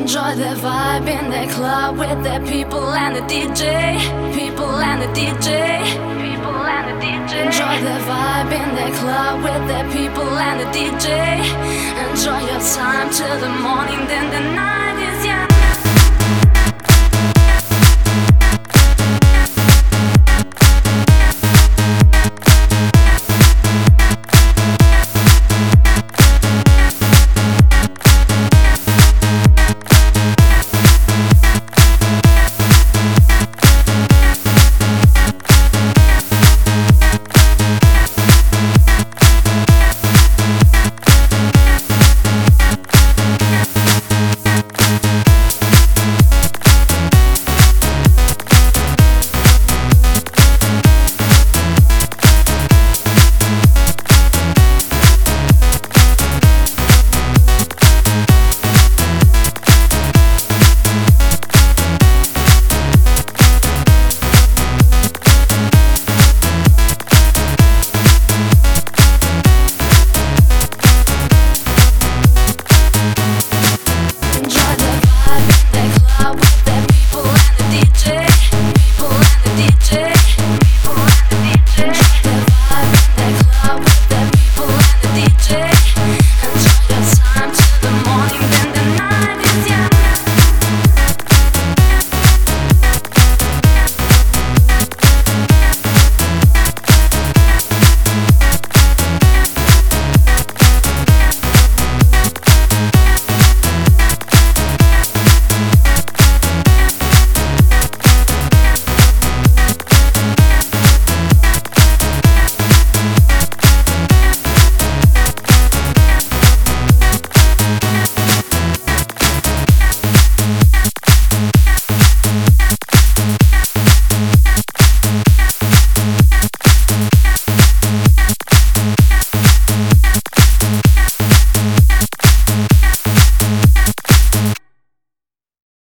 Enjoy the vibe in the club with the people and the DJ. People and the DJ. People and the DJ. Enjoy the vibe in the club with the people and the DJ. Enjoy your time till the morning, then the night.